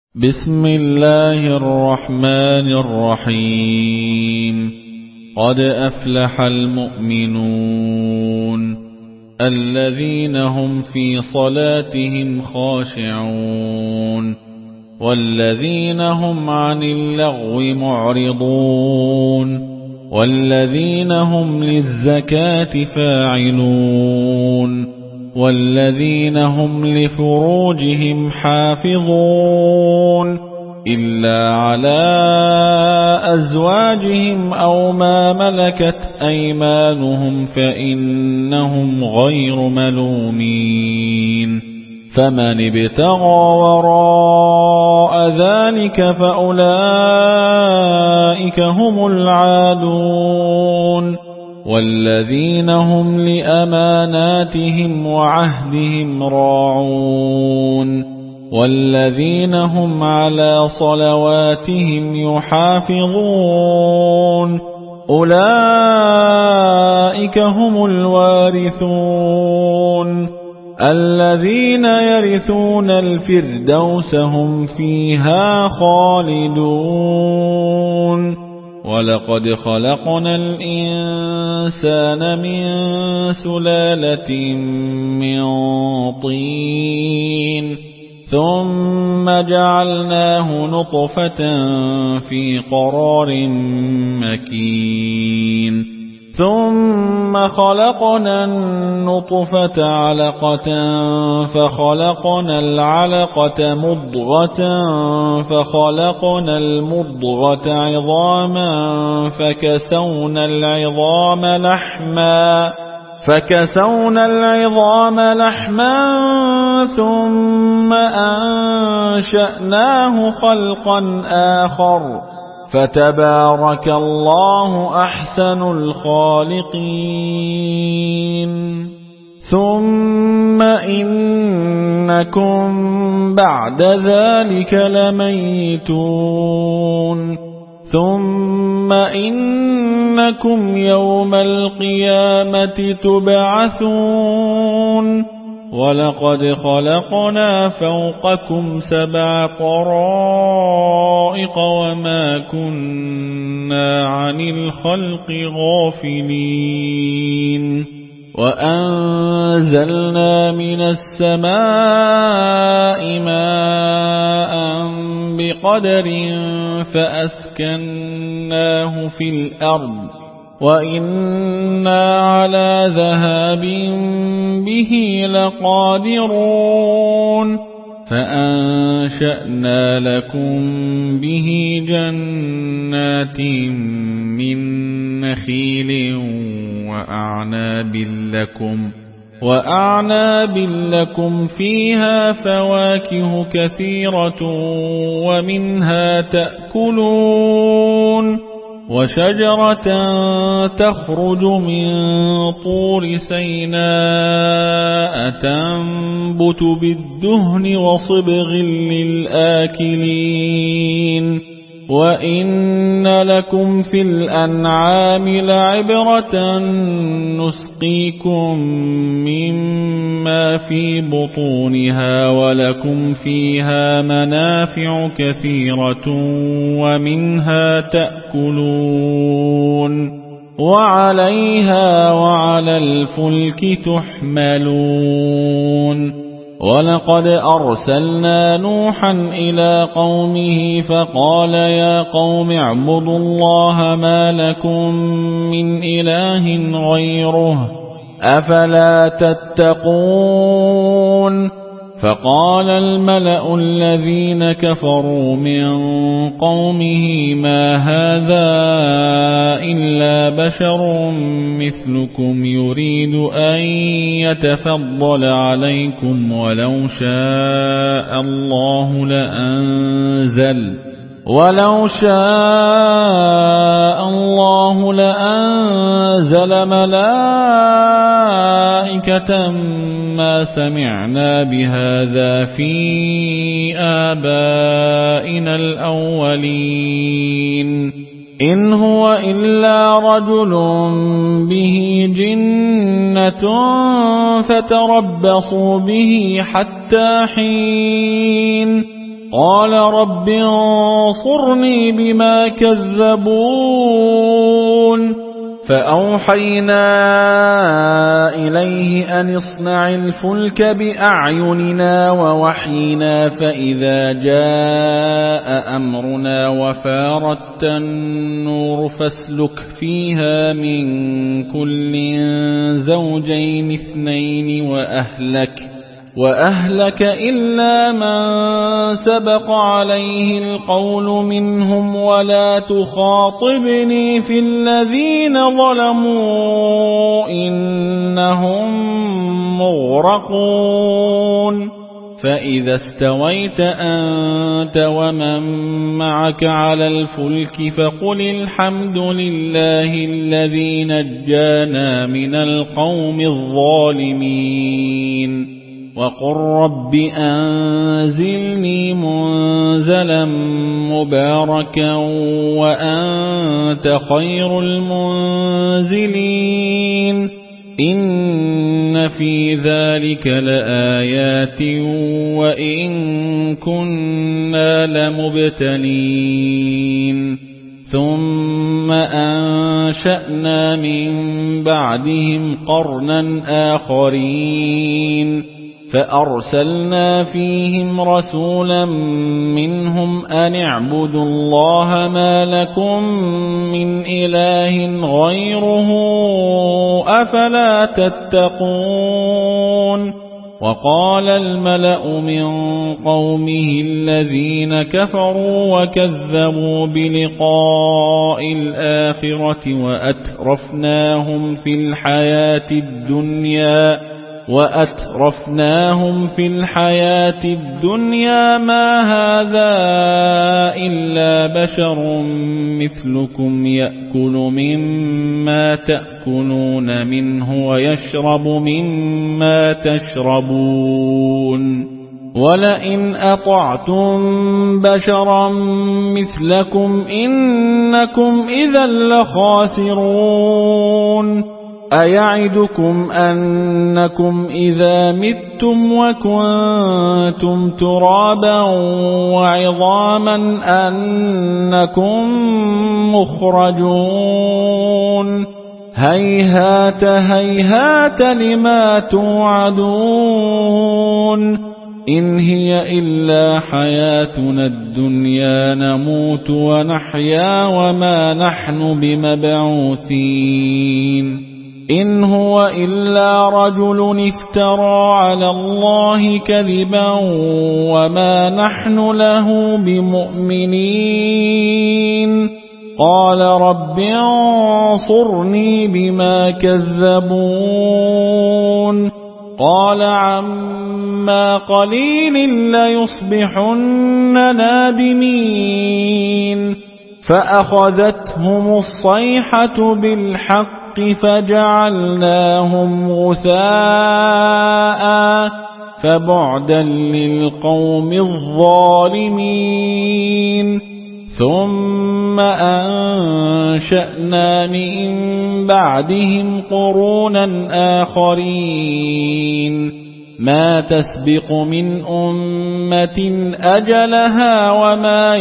بسم الله الرحمن الرحيم. قد أفلح المؤمنون الذين هم في صلاتهم خاشعون والذين هم عن اللغو معرضون والذين هم للزكاة فاعلون والذين هم لفروجهم حافظون إلا على أزواجهم أو ما ملكت أيمانهم فإنهم غير ملومين. فمن ابتغى وراء ذلك فأولئك هم العادون والذين هم لأماناتهم وعهدهم راعون والذين هم على صلواتهم يحافظون أولئك هم الوارثون الذين يرثون الفردوس هم فيها خالدون. ولقد خلقنا الإنسان من سلالة من طين ثم جعلناه نطفة في قرار مكين ثم خلقنا النطفة علقة فخلقنا العلقة مضغة فخلقنا المضغة عظاما فكسونا العظام لحما ثم أنشأناه خلقا آخر فتبارك الله أحسن الخالقين. ثم إنكم بعد ذلك لميتون ثم إنكم يوم القيامة تبعثون. ولقد خلقنا فوقكم 7 طرائق وما كنا عن الخلق غافلين. وأنزلنا من السماء ماء بقدر فأسكناه في الأرض وإنا على ذهاب به لقادرون. فأنشأنا لكم به جنات من نخيل وأعناب لكم فيها فواكه كثيرة ومنها تأكلون وشجرة تخرج من طور سيناء تنبت بالدهن وصبغ للآكلين. وإن لكم في الأنعام لعبرة نسقيكم مما في بطونها ولكم فيها منافع كثيرة ومنها تأكلون وعليها وعلى الفلك تحملون. ولقد أرسلنا نوحا إلى قومه فقال يا قوم اعبدوا الله ما لكم من إله غيره أفلا تتقون. فقال الملأ الذين كفروا من قومه ما هذا إلا بشر مثلكم يريد أن يتفضل عليكم ولو شاء الله لأنزل ملائكة ما سمعنا بهذا في آبائنا الأولين إن هو إلا رجل به جنة فتربصوا به حتى حين قال رب انصرني بما كذبون فأوحينا إليه أن اصنع الفلك بأعيننا ووحينا فإذا جاء أمرنا وفارت النور فاسلك فيها من كل زوجين اثنين وأهلك إلا من سبق عليه القول منهم ولا تخاطبني في الذين ظلموا إنهم مغرقون فإذا استويت أنت ومن معك على الفلك فقل الحمد لله الذي نجانا من القوم الظالمين وقل رب أنزلني منزلا مباركا وأنت خير المنزلين إن في ذلك لآيات وإن كنا لمبتلين ثم أنشأنا من بعدهم قرنا آخرين فأرسلنا فيهم رسولا منهم أن اعبدوا الله ما لكم من إله غيره أفلا تتقون وقال الملأ من قومه الذين كفروا وكذبوا بلقاء الآخرة وأترفناهم في الحياة الدنيا ما هذا إلا بشر مثلكم يأكل مما تأكلون منه ويشرب مما تشربون ولئن أطعتم بشرا مثلكم إنكم إذا لخاسرون أيعدكم أنكم إذا متم وكنتم ترابا وعظاما أنكم مخرجون هيهات هيهات لما توعدون إن هي إلا حياتنا الدنيا نموت ونحيا وما نحن بمبعوثين إن هو إلا رجل افترى على الله كذبا وما نحن له بمؤمنين قال رب انصرني بما كذبون قال عما قليل ليصبحن نادمين فأخذتهم الصيحة بالحق فجعلناهم غثاء فبعدا للقوم الظالمين ثم أنشأنا من بعدهم قرونا آخرين ما تسبق من أمة أجلها وما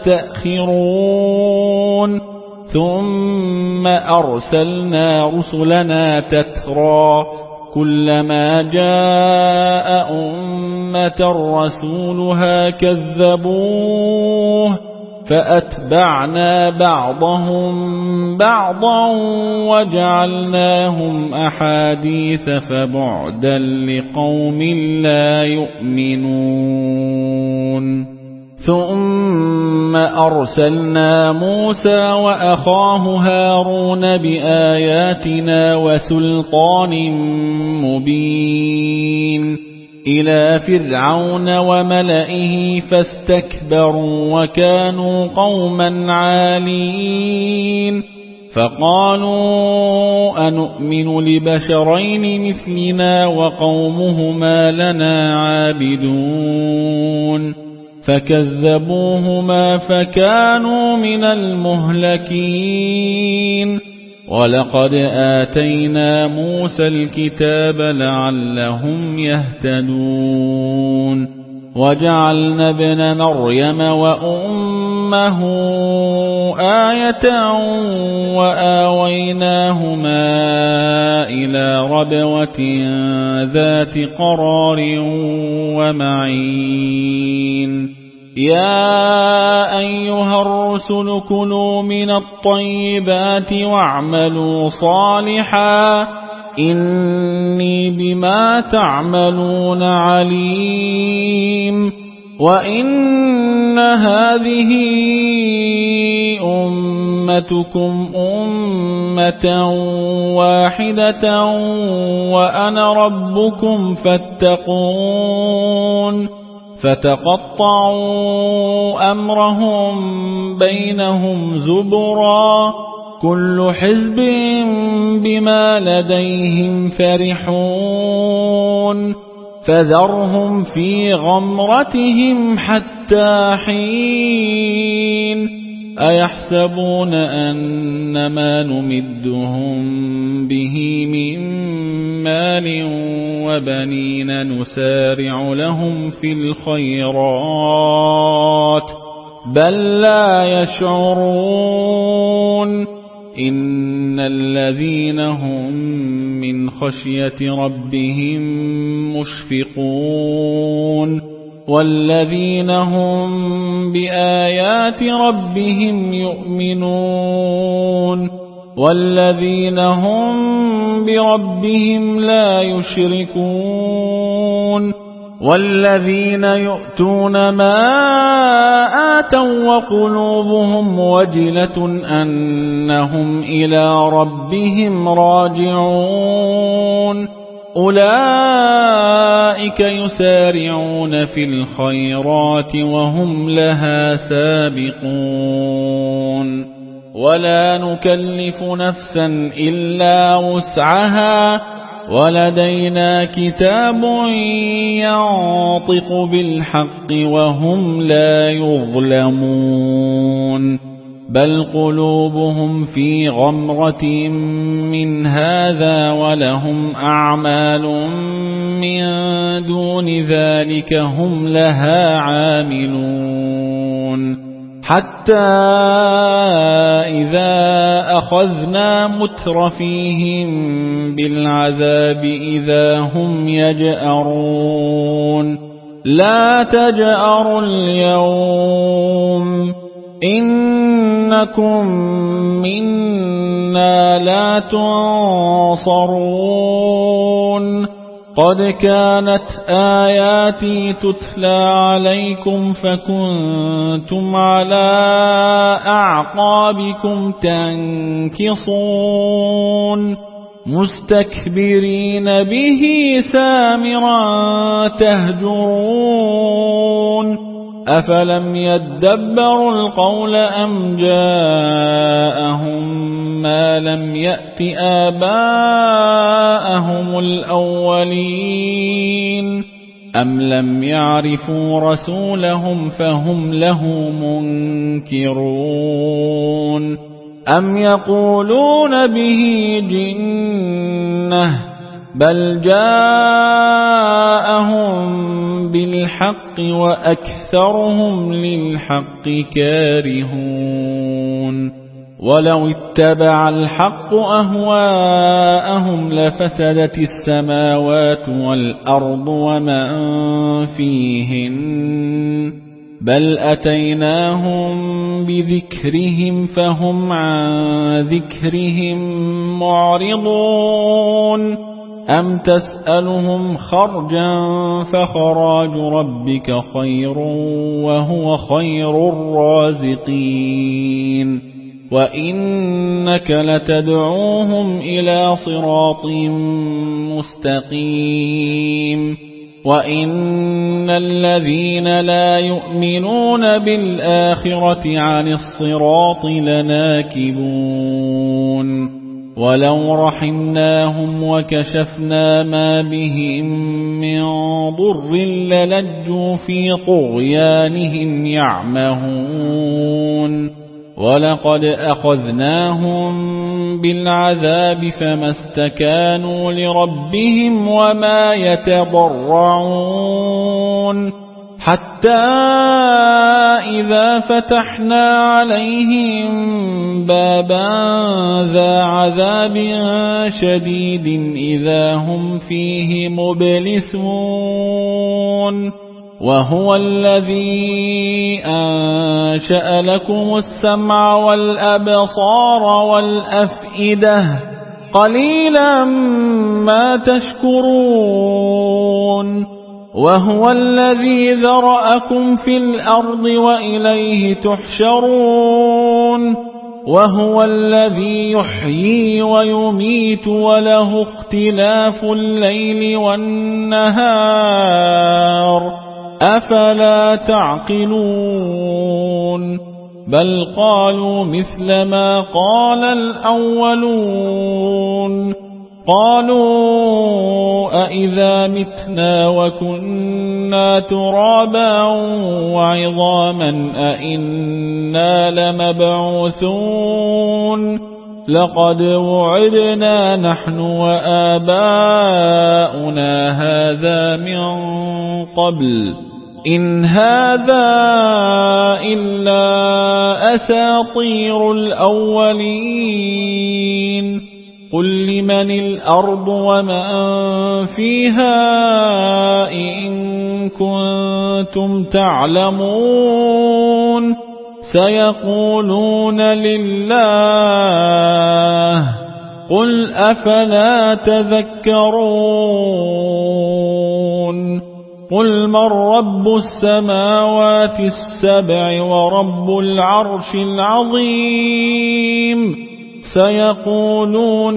يستأخرون ثم أرسلنا رسلنا تترى كلما جاء أمة رسولها كذبوه فأتبعنا بعضهم بعضا وجعلناهم أحاديث فبعدا لقوم لا يؤمنون ثم أرسلنا موسى وأخاه هارون بآياتنا وسلطان مبين إلى فرعون وملئه فاستكبروا وكانوا قوما عالين فقالوا أنؤمن لبشرين مثلنا وقومهما لنا عابدون فكذبوهما فكانوا من المهلكين ولقد آتينا موسى الكتاب لعلهم يهتدون وجعلنا ابن مريم وأمه آية وآويناهما إلى ربوة ذات قرار ومعين يا أيها الرسل كلوا من الطيبات واعملوا صالحا إني بما تعملون عليم وإن هذه أمتكم أمة واحدة وأنا ربكم فاتقون فتقطعوا أمرهم بينهم زبرا كل حزب بما لديهم فرحون فذرهم في غمرتهم حتى حين أيحسبون أن ما نمدهم به من مال وبنين نسارع لهم في الخيرات بل لا يشعرون إن الذين هم من خشية ربهم مشفقون والذين هم بآيات ربهم يؤمنون والذين هم بربهم لا يشركون والذين يؤتون ما آتوا وقلوبهم وجلة أنهم إلى ربهم راجعون أولئك يسارعون في الخيرات وهم لها سابقون ولا نكلف نفسا إلا وسعها ولدينا كتاب ينطق بالحق وهم لا يظلمون بل قلوبهم في غمرة من هذا ولهم أعمال من دون ذلك هم لها عاملون حتى إذا أخذنا مترفيهم بالعذاب إذا هم يجأرون لا تجأروا اليوم إنكم منا لا تنصرون قد كانت آياتي تتلى عليكم فكنتم على أعقابكم تنكصون مستكبرين به سامرا تهجرون أفلم يدبروا القول أم جاءهم ما لم يأت آباءهم الأولين أم لم يعرفوا رسولهم فهم له منكرون أم يقولون به جنة بل جاءهم بالحق وأكثرهم للحق كارهون ولو اتبع الحق أهواءهم لفسدت السماوات والأرض ومن فيهن بل أتيناهم بذكرهم فهم عن ذكرهم معرضون أم تسألهم خرجا فخراج ربك خير وهو خير الرازقين وإنك لتدعوهم إلى صراط مستقيم وإن الذين لا يؤمنون بالآخرة عن الصراط لناكبون ولو رحمناهم وكشفنا ما بهم من ضر للجوا في طغيانهم يعمهون ولقد أخذناهم بالعذاب فما استكانوا لربهم وما يتضرعون حتى إذا فتحنا عليهم بابا ذا عذاب شديد إذا هم فيه مبلسون وهو الذي أنشأ لكم السمع والأبصار والأفئدة قليلا ما تشكرون وهو الذي ذرأكم في الأرض وإليه تحشرون وهو الذي يحيي ويميت وله اختلاف الليل والنهار أفلا تعقلون بل قالوا مثل ما قال الأولون قالوا أئذا متنا وكنا ترابا وعظاما أئنا لمبعوثون لقد وعدنا نحن وآباؤنا هذا من قبل إن هذا إلا أساطير الأولين قل لمن الأرض ومن فيها إن كنتم تعلمون سيقولون لله قل أفلا تذكرون قل من رب السماوات السبع ورب العرش العظيم سيقولون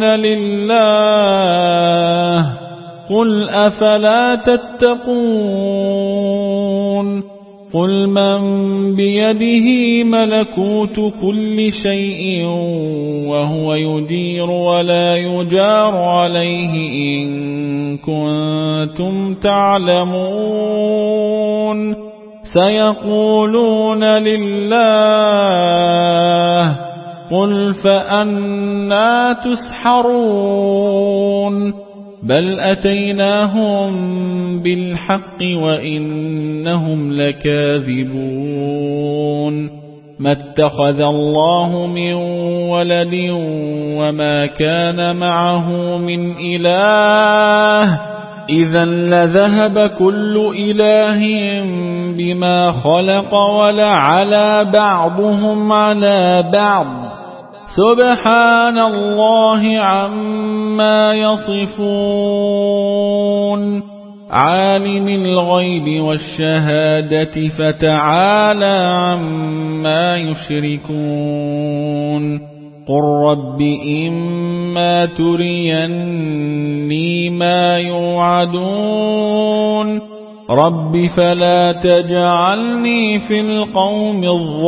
لله قل أفلا تتقون قل من بيده ملكوت كل شيء وهو يدير ولا يجار عليه إن كنتم تعلمون سيقولون لله قل فأنى تسحرون بل أتيناهم بالحق وإنهم لكاذبون ما اتخذ الله من ولد وما كان معه من إله إذا لذهب كل إله بما خلق ولعلى بعضهم على بعض سبحان الله عما يصفون عالم الغيب والشهادة فتعالى عما يشركون قل رب إما تريني ما يوعدون رب فلا تجعلني في القوم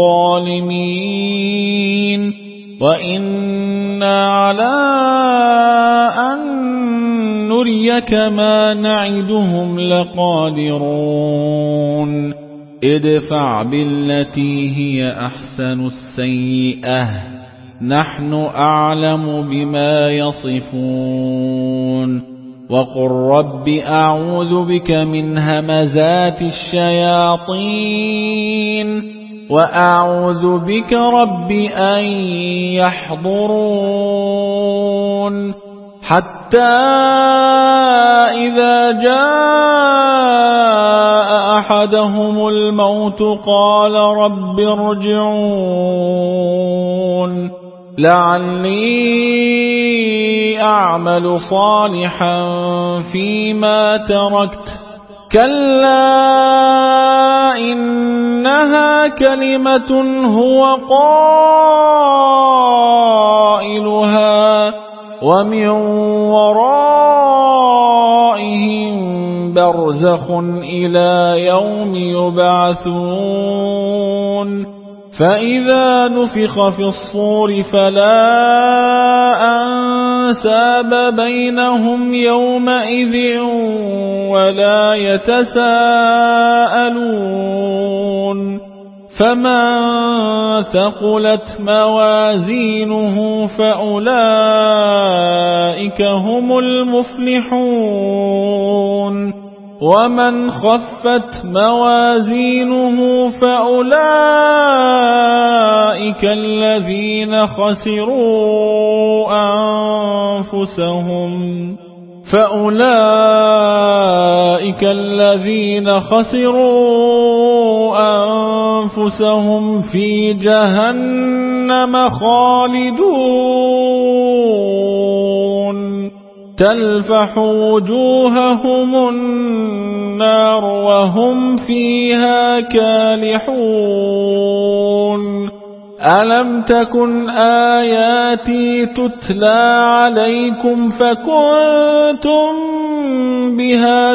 الظالمين وإنا على أن نريك ما نعدهم لقادرون ادفع بالتي هي أحسن السيئة نحن أعلم بما يصفون وقل رب أعوذ بك من همزات الشياطين وأعوذ بك رب أن يحضرون حتى إذا جاء أحدهم الموت قال رب ارجعون لعلي أعمل صالحا فيما تركت كلا إنها كلمة هو قائلها ومن ورائهم برزخ إلى يوم يبعثون فإذا نفخ في الصور فلا أنساب بينهم يومئذ ولا يتساءلون فمن ثقلت موازينه فأولئك هم المفلحون ومن خفت موازينه فأولئك الذين خسروا أنفسهم في جهنم خالدون تلفح وجوههم النار وهم فيها كالحون ألم تكن آياتي تتلى عليكم فكنتم بها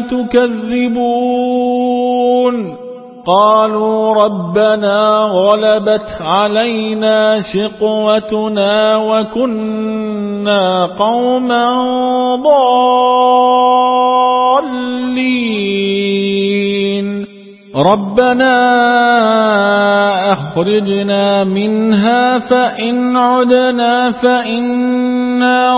تكذبون قالوا ربنا غلبت علينا شقوتنا وكنا قوما ضالين ربنا أخرجنا منها فإن عدنا فإنا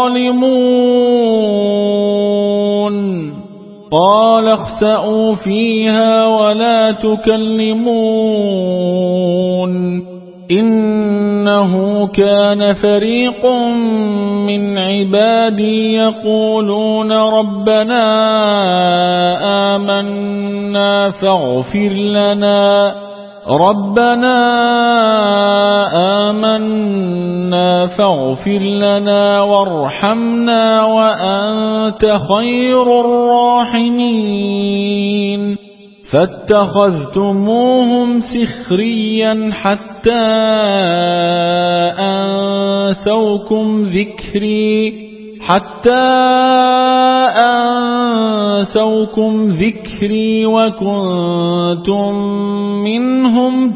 ظالمون قال اخسئوا فيها ولا تكلمون إنه كان فريق من عبادي يقولون ربنا آمنا فاغفر لنا وارحمنا وأنت خير الراحمين فاتخذتموهم سخريا حتى أنسوكم ذكري وكنتم منهم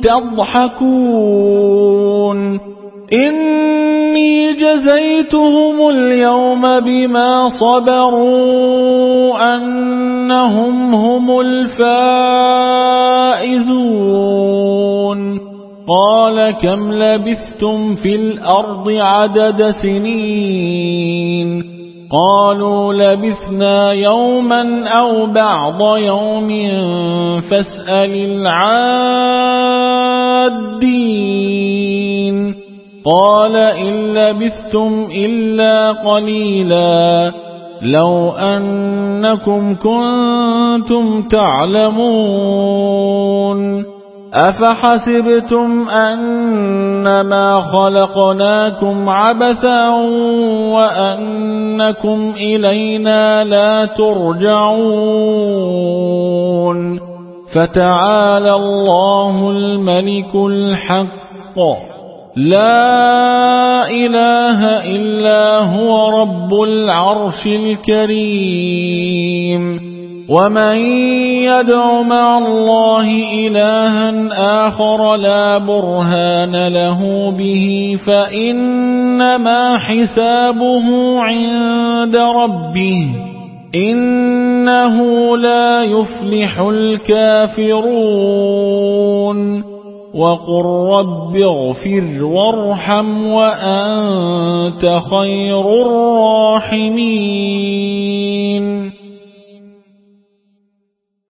تضحكون إني جزيتهم اليوم بما صبروا أنهم هم الفائزون قال كم لبثتم في الأرض عدد سنين قالوا لبثنا يوما أو بعض يوم فاسأل العادين قال إن لبثتم إلا قليلا لو أنكم كنتم تعلمون أفحسبتم أنما خلقناكم عبثا وأنكم إلينا لا ترجعون فتعالى الله الملك الحق لا إله إلا هو رب العرش الكريم ومن يدع مع الله إلها آخر لا برهان له به فإنما حسابه عند ربه إنه لا يفلح الكافرون وقل رب اغفر وارحم وأنت خير الراحمين